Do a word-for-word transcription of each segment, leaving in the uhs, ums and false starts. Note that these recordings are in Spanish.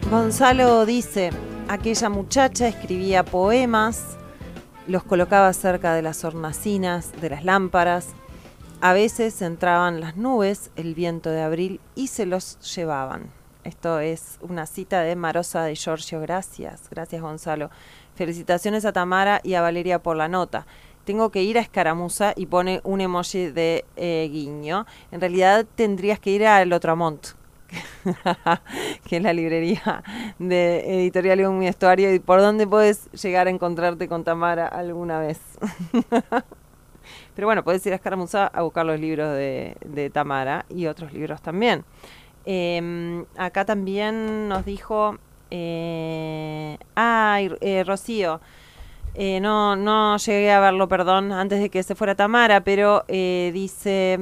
Gonzalo dice, aquella muchacha escribía poemas, los colocaba cerca de las hornacinas, de las lámparas. A veces entraban las nubes, el viento de abril, y se los llevaban. Esto es una cita de Marosa de Giorgio. Gracias, gracias Gonzalo. Felicitaciones a Tamara y a Valeria por la nota. Tengo que ir a Escaramuza y pone un emoji de eh, guiño. En realidad tendrías que ir a Lotramont, que es la librería de Editorial León Mi Estuario, y por dónde puedes llegar a encontrarte con Tamara alguna vez. Pero bueno, puedes ir a Escaramuza a buscar los libros de, de Tamara y otros libros también. Eh, acá también nos dijo, eh, ay, eh, Rocío, eh, no, no llegué a verlo, perdón, antes de que se fuera Tamara, pero eh, dice...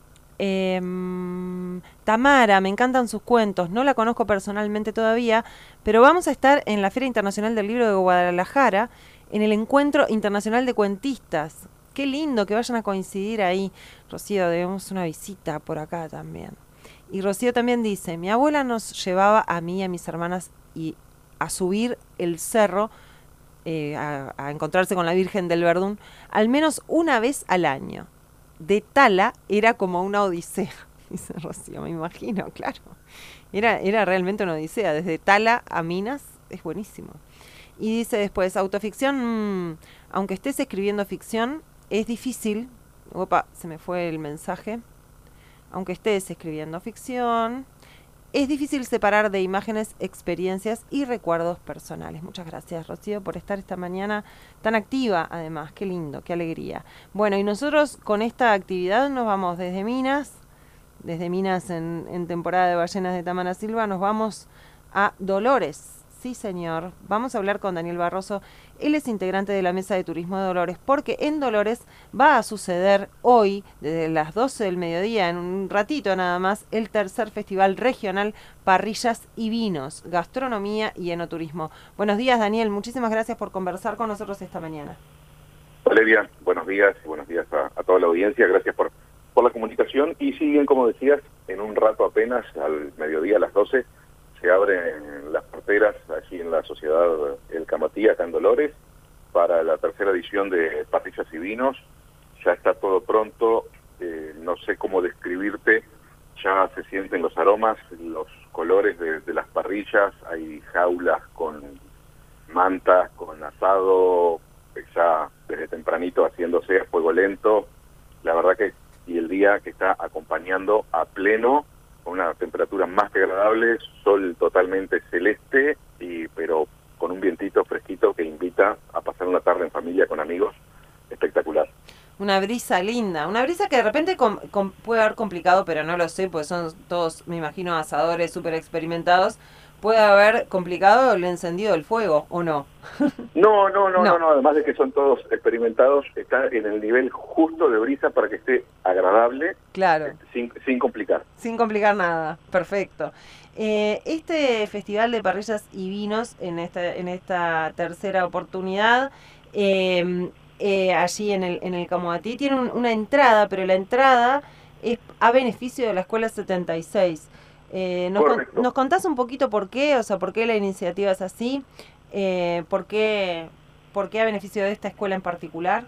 Eh, Tamara, me encantan sus cuentos, no la conozco personalmente todavía, pero vamos a estar en la Feria Internacional del Libro de Guadalajara, en el Encuentro Internacional de Cuentistas. Qué lindo que vayan a coincidir ahí. Rocío, debemos una visita por acá también. Y Rocío también dice, mi abuela nos llevaba a mí y a mis hermanas y a subir el cerro, eh, a, a encontrarse con la Virgen del Verdún, al menos una vez al año. De Tala era como una odisea, dice Rocío, me imagino, claro. Era, era realmente una odisea, desde Tala a Minas, es buenísimo. Y dice después, autoficción, mmm, aunque estés escribiendo ficción, es difícil, opa, se me fue el mensaje, aunque estés escribiendo ficción, es difícil separar de imágenes, experiencias y recuerdos personales. Muchas gracias, Rocío, por estar esta mañana tan activa, además. Qué lindo, qué alegría. Bueno, y nosotros con esta actividad nos vamos desde Minas, desde Minas en, en temporada de ballenas de Tamara Silva, nos vamos a Dolores. Sí, señor. Vamos a hablar con Daniel Barroso. Él es integrante de la Mesa de Turismo de Dolores, porque en Dolores va a suceder hoy, desde las doce del mediodía, en un ratito nada más, el tercer Festival Regional Parrillas y Vinos, Gastronomía y Enoturismo. Buenos días, Daniel. Muchísimas gracias por conversar con nosotros esta mañana. Valeria, buenos días y buenos días a, a toda la audiencia. Gracias por, por la comunicación. Y sí, bien, como decías, en un rato apenas, al mediodía, a las doce, se abren las porteras allí en la Sociedad El Camatí, acá en Dolores, para la tercera edición de Parrillas y Vinos. Ya está todo pronto, eh, no sé cómo describirte, ya se sienten los aromas, los colores de, de las parrillas, hay jaulas con mantas, con asado, ya desde tempranito haciéndose a fuego lento. La verdad que, y el día que está acompañando a pleno, con una temperatura más que agradable, sol totalmente celeste, y pero con un vientito fresquito que invita a pasar una tarde en familia con amigos, espectacular. Una brisa linda, una brisa que de repente com, com, puede haber complicado, pero no lo sé, porque son todos, me imagino, asadores súper experimentados. Puede haber complicado el encendido del fuego, ¿o no? No, no, no, no, no, no, además de que son todos experimentados, está en el nivel justo de brisa para que esté agradable, claro, sin, sin complicar. Sin complicar nada, perfecto. Eh, este Festival de Parrillas y Vinos, en esta, en esta tercera oportunidad, eh, eh, allí en el, en el Camoatí, tiene un, una entrada, pero la entrada es a beneficio de la Escuela setenta y seis. Eh, nos, con, ¿Nos contás un poquito por qué? O sea, ¿por qué la iniciativa es así? Eh, ¿por qué, ¿Por qué a beneficio de esta escuela en particular?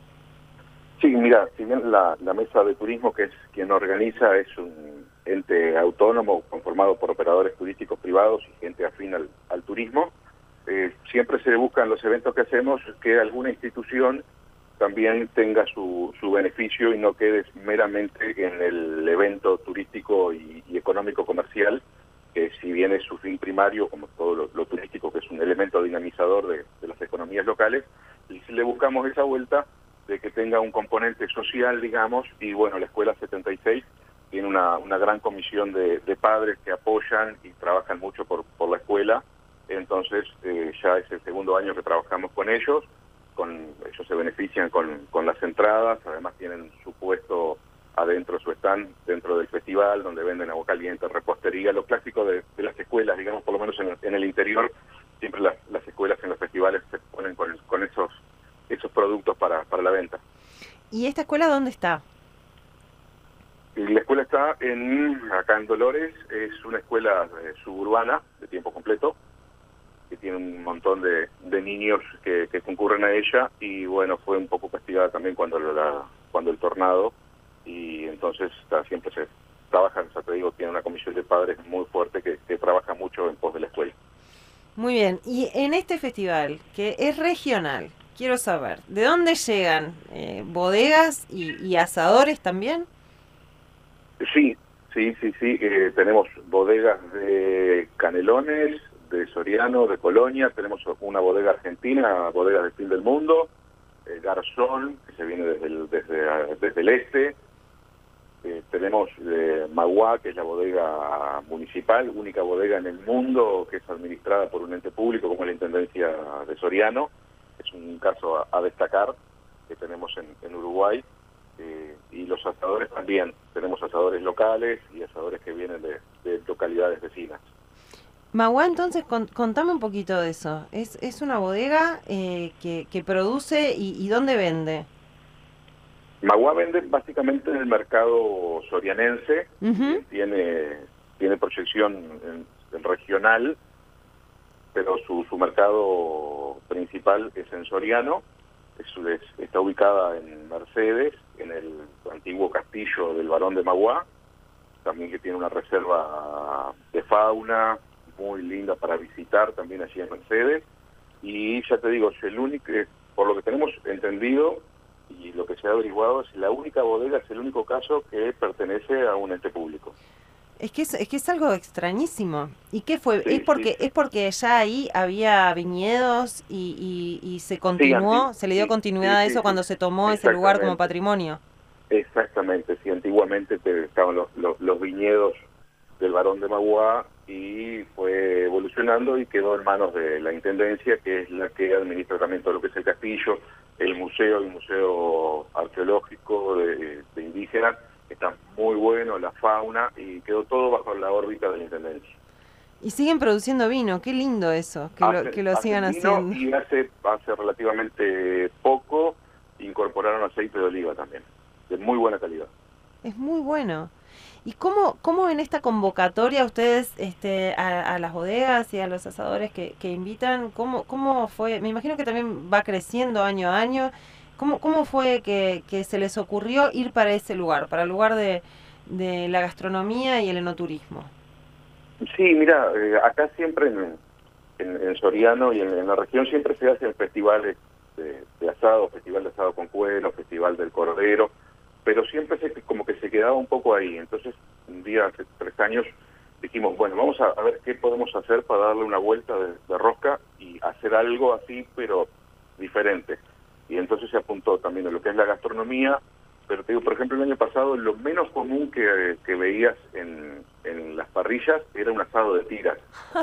Sí, mira, si bien la, la Mesa de Turismo, que es quien organiza, es un ente autónomo conformado por operadores turísticos privados y gente afín al, al turismo, eh, siempre se buscan los eventos que hacemos que alguna institución también tenga su, su beneficio y no quede meramente en el evento turístico y, y económico comercial, que si bien es su fin primario, como todo lo, lo turístico, que es un elemento dinamizador de, de las economías locales, y si le buscamos esa vuelta de que tenga un componente social, digamos, y bueno, la Escuela setenta y seis tiene una, una gran comisión de, de padres que apoyan y trabajan mucho por, por la escuela, entonces eh, ya es el segundo año que trabajamos con ellos, con ellos se benefician con, con las entradas, además tienen su puesto adentro, su stand dentro del festival, donde venden agua caliente, repostería, lo clásico de, de las escuelas, digamos, por lo menos en el, en el interior, siempre las, las escuelas en los festivales se ponen con, con esos esos productos para, para la venta. ¿Y esta escuela dónde está? Y la escuela está en acá en Dolores, es una escuela eh, suburbana de tiempo completo, que tiene un montón de, de niños que, que concurren a ella, y bueno, fue un poco castigada también cuando la, cuando el tornado, y entonces está, siempre se trabaja, ya te digo, tiene una comisión de padres muy fuerte que, que trabaja mucho en pos de la escuela. Muy bien, y en este festival, que es regional, quiero saber, ¿de dónde llegan eh, bodegas y, y asadores también? Sí, sí, sí, sí, eh, tenemos bodegas de Canelones, de Soriano, de Colonia, tenemos una bodega argentina, bodega del fin del mundo, eh, Garzón, que se viene desde el, desde, desde el este, eh, tenemos eh, Magua, que es la bodega municipal, única bodega en el mundo que es administrada por un ente público como la Intendencia de Soriano, es un caso a, a destacar que tenemos en, en Uruguay. Eh, y los asadores también, tenemos asadores locales y asadores que vienen de, de localidades vecinas. Magua, entonces, con, contame un poquito de eso. Es, es una bodega eh, que, que produce y, y ¿dónde vende? Magua vende básicamente en el mercado sorianense, Uh-huh. tiene, tiene proyección en, en regional, pero su, su mercado principal es en Soriano, es, es, está ubicada en Mercedes, en el antiguo castillo del Barón de Magua, también que tiene una reserva de fauna muy linda para visitar también allí en Mercedes, y ya te digo, es el único, por lo que tenemos entendido y lo que se ha averiguado, es la única bodega, es el único caso que pertenece a un ente público. Es que es, es que es algo extrañísimo. ¿Y qué fue? Sí, ¿Es porque sí, sí. es porque ya ahí había viñedos y, y, y se Sí, continuó, anti- se le dio sí, continuidad sí, a sí, eso sí, cuando se tomó ese lugar como exactamente. patrimonio? Exactamente, sí, antiguamente te- estaban los, los, los viñedos del Barón de Magua y fue evolucionando y quedó en manos de la Intendencia, que es la que administra también todo lo que es el castillo, el museo, el museo arqueológico de, de indígenas, que está muy bueno, la fauna, y quedó todo bajo la órbita de la Intendencia. Y siguen produciendo vino, qué lindo eso, que lo, Hacen, que lo sigan hacen vino haciendo. y hace, hace relativamente poco incorporaron aceite de oliva también, de muy buena calidad. Es muy bueno. ¿Y cómo, cómo en esta convocatoria ustedes este, a, a las bodegas y a los asadores que, que invitan, cómo, cómo fue? Me imagino que también va creciendo año a año. ¿Cómo, cómo fue que, que se les ocurrió ir para ese lugar, para el lugar de, de la gastronomía y el enoturismo? Sí, mira, eh, acá siempre en, en, en Soriano y en, en la región siempre se hacen festivales de, de asado, festival de asado con cuero, festival del cordero, pero siempre se, como que se quedaba un poco ahí. Entonces, un día hace tres años dijimos, bueno, vamos a, a ver qué podemos hacer para darle una vuelta de, de rosca y hacer algo así, pero diferente. Y entonces se apuntó también a lo que es la gastronomía, pero te digo, por ejemplo, el año pasado lo menos común que, que veías en, en las parrillas era un asado de tiras.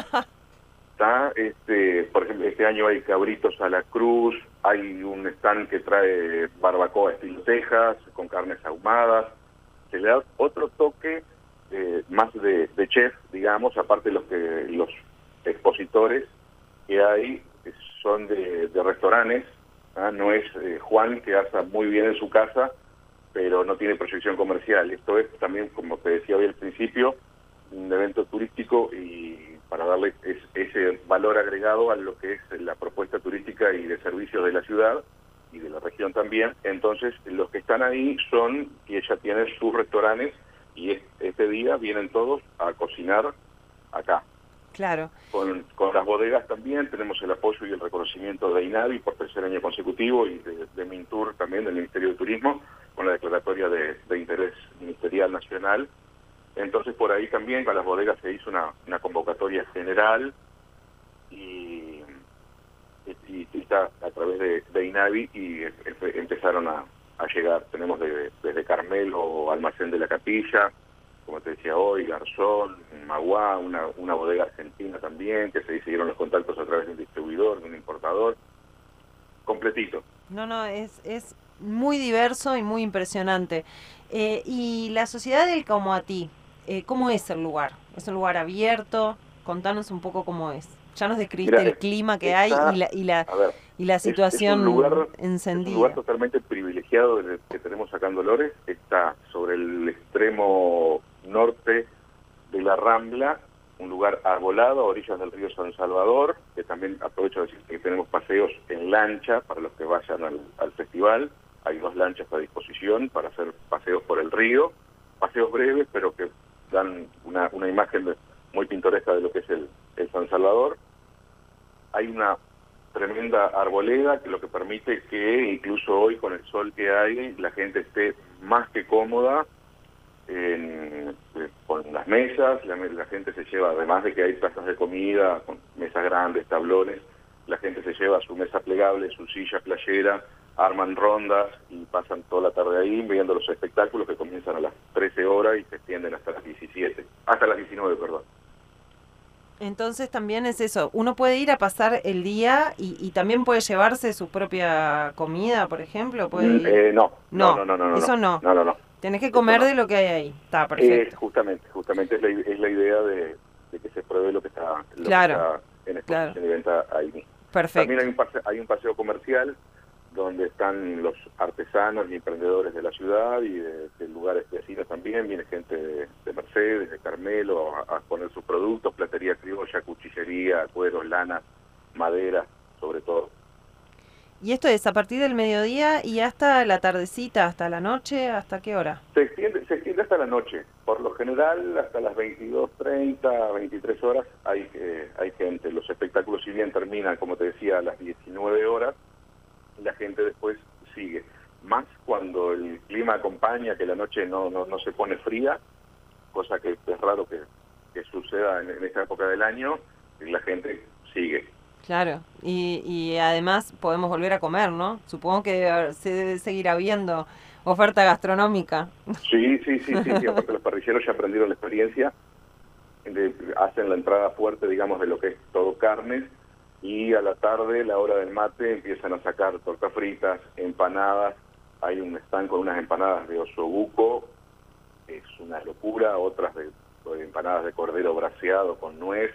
Está, este, por ejemplo, este año hay cabritos a la cruz, hay un stand que trae barbacoa estilo Texas, con carnes ahumadas, se le da otro toque eh, más de, de chef, digamos, aparte de los que los expositores que hay son de, de restaurantes, ¿ah? No es eh, Juan, que asa muy bien en su casa, pero no tiene proyección comercial. Esto es también, como te decía hoy al principio, un evento turístico y para darle es, ese valor agregado a lo que es la propuesta turística y de servicios de la ciudad y de la región también. Entonces, los que están ahí son, que ya tienen sus restaurantes y es, este día vienen todos a cocinar acá. Claro. Con, con las bodegas también tenemos el apoyo y el reconocimiento de INAVI por tercer año consecutivo y de, de Mintur también, del Ministerio de Turismo, con la declaratoria de, de interés ministerial nacional. Entonces por ahí también con las bodegas se hizo una, una convocatoria general y, y, y está a través de, de INAVI y empezaron a, a llegar. Tenemos de, desde Carmelo, Almacén de la Capilla, como te decía hoy, Garzón, Magua, una, una bodega argentina también, que se siguieron los contactos a través de un distribuidor, de un importador, completito. No, no, es, es muy diverso y muy impresionante. Eh, y la sociedad del Como a ti, eh, ¿cómo es el lugar? ¿Es un lugar abierto? Contanos un poco cómo es. Ya nos describiste Mirá, el clima que está, hay y la, y la, a ver, y la situación es, es un lugar, encendida. Es un lugar totalmente privilegiado del que tenemos acá en Dolores. Está sobre el extremo norte de la Rambla, un lugar arbolado a orillas del río San Salvador, que también aprovecho de decir que tenemos paseos en lancha para los que vayan al, al festival. Hay dos lanchas a disposición para hacer paseos por el río, paseos breves, pero que dan una, una imagen de, muy pintoresca de lo que es el, el San Salvador. Hay una tremenda arboleda que lo que permite que incluso hoy con el sol que hay la gente esté más que cómoda en, eh, con las mesas. La, la gente se lleva, además de que hay plazas de comida con mesas grandes, tablones, la gente se lleva su mesa plegable, su silla playera, arman rondas y pasan toda la tarde ahí viendo los espectáculos que comienzan a las trece horas y se extienden hasta las diecisiete, hasta las diecinueve, perdón. Entonces también es eso, uno puede ir a pasar el día y, y también puede llevarse su propia comida, por ejemplo. ¿Puede ir? Eh, no, no, no, no, no, no, eso no. No, no, no. Tenés que comer no. de lo que hay ahí. Está perfecto. Eh, justamente, justamente es la, es la idea de, de que se pruebe lo que está, lo claro, que está en exposición claro. y venta ahí mismo. Perfecto. También hay un, paseo, hay un paseo comercial donde están los artesanos y emprendedores de la ciudad y de, de lugares vecinos también. Viene gente de, de Mercedes, de Carmelo, a, a poner sus productos, platería criolla, cuchillería, cueros, lanas, madera, sobre todo. ¿Y esto es a partir del mediodía y hasta la tardecita, hasta la noche? ¿Hasta qué hora? Se extiende, se extiende hasta la noche. Por lo general, hasta las veintidós treinta, veintitrés horas hay, eh, hay gente. Los espectáculos, si bien terminan, como te decía, a las diecinueve horas, la gente después sigue. Más cuando el clima acompaña, que la noche no, no, no se pone fría, cosa que es raro que, que suceda en, en esta época del año, la gente sigue. Claro, y, y además podemos volver a comer, ¿no? Supongo que debe, se debe seguir habiendo oferta gastronómica. Sí, sí, sí, sí, sí. Aparte los parrilleros ya aprendieron la experiencia, de, hacen la entrada fuerte, digamos, de lo que es todo carnes, y a la tarde, la hora del mate, empiezan a sacar tortas fritas, empanadas. Hay un stand con unas empanadas de osobuco, es una locura, otras de, de empanadas de cordero braseado con nuez.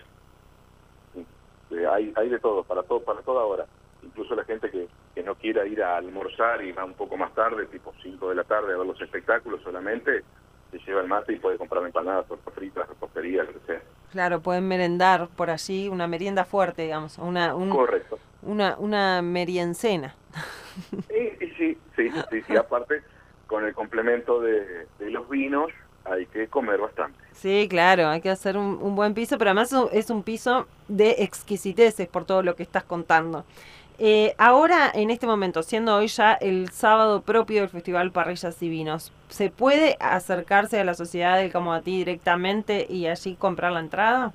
Hay, hay de todo, para todo, para toda hora. Incluso la gente que, que no quiera ir a almorzar y va un poco más tarde, tipo cinco de la tarde, a ver los espectáculos solamente, se lleva el mate y puede comprar empanadas, tortas fritas, repostería, lo que sea. Claro, pueden merendar por allí, una merienda fuerte, digamos, una un, Correcto. Una, una meriencena. Y, y sí, sí, sí, sí, aparte, con el complemento de, de los vinos, hay que comer bastante. Sí, claro, hay que hacer un, un buen piso, pero además es un piso de exquisiteces por todo lo que estás contando. Eh, ahora, en este momento, siendo hoy ya el sábado propio del Festival Parrillas y Vinos, ¿se puede acercarse a la Sociedad del Camoatí directamente y allí comprar la entrada?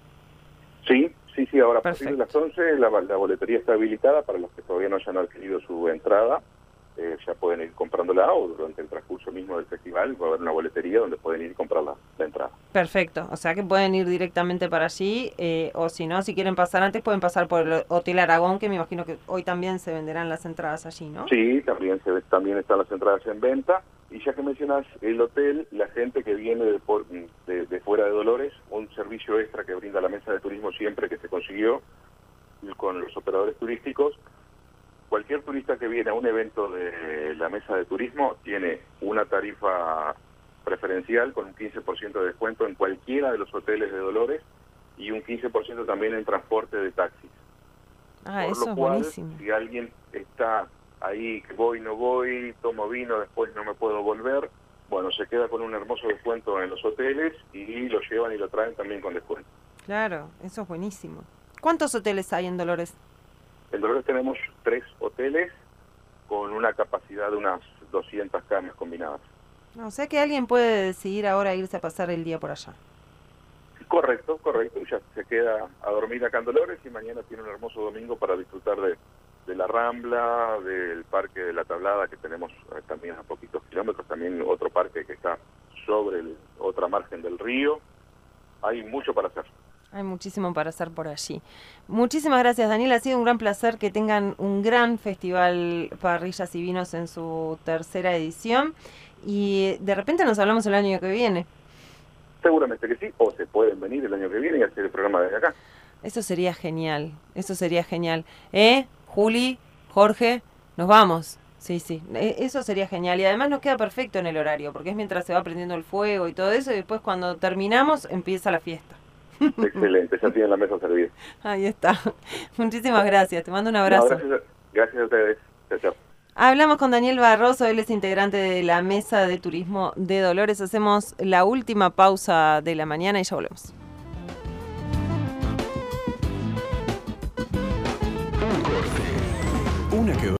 Sí, sí, sí, ahora Perfecto. a partir de las once la, la boletería está habilitada para los que todavía no hayan adquirido su entrada. Eh, ya pueden ir comprándola, o durante el transcurso mismo del festival va a haber una boletería donde pueden ir y comprar la, la entrada. Perfecto, o sea que pueden ir directamente para allí, eh, o si no, si quieren pasar antes, pueden pasar por el Hotel Aragón, que me imagino que hoy también se venderán las entradas allí, ¿no? Sí, también, se, también están las entradas en venta. Y ya que mencionas el hotel, la gente que viene de, por, de, de fuera de Dolores, un servicio extra que brinda la mesa de turismo siempre que se consiguió con los operadores turísticos. Cualquier turista que viene a un evento de la mesa de turismo tiene una tarifa preferencial con un quince por ciento de descuento en cualquiera de los hoteles de Dolores y un quince por ciento también en transporte de taxis. Ah, Por eso lo es cual, buenísimo. si alguien está ahí, que voy, no voy, tomo vino, después no me puedo volver, bueno, se queda con un hermoso descuento en los hoteles y lo llevan y lo traen también con descuento. Claro, eso es buenísimo. ¿Cuántos hoteles hay en Dolores? En Dolores tenemos tres hoteles con una capacidad de unas doscientas camas combinadas. O sea que alguien puede decidir ahora irse a pasar el día por allá. Correcto, correcto. Ya se queda a dormir acá en Dolores y mañana tiene un hermoso domingo para disfrutar de, de la Rambla, del Parque de la Tablada, que tenemos eh, también a poquitos kilómetros, también otro parque que está sobre el, otra margen del río. Hay mucho para hacer. Hay muchísimo para hacer por allí. Muchísimas gracias, Daniel. Ha sido un gran placer que tengan un gran festival Parrillas y Vinos en su tercera edición. Y de repente nos hablamos el año que viene. Seguramente que sí, o se pueden venir el año que viene y hacer el programa desde acá. Eso sería genial, eso sería genial. ¿Eh? Juli, Jorge, nos vamos. Sí, sí, e- eso sería genial. Y además nos queda perfecto en el horario, porque es mientras se va prendiendo el fuego y todo eso, y después cuando terminamos empieza la fiesta. Excelente, ya tienen la mesa servida. Ahí está. Muchísimas gracias, te mando un No, abrazo. gracias, a- gracias a ustedes. Chao, chao. Hablamos con Daniel Barroso, él es integrante de la Mesa de Turismo de Dolores. Hacemos la última pausa de la mañana y ya volvemos. Una que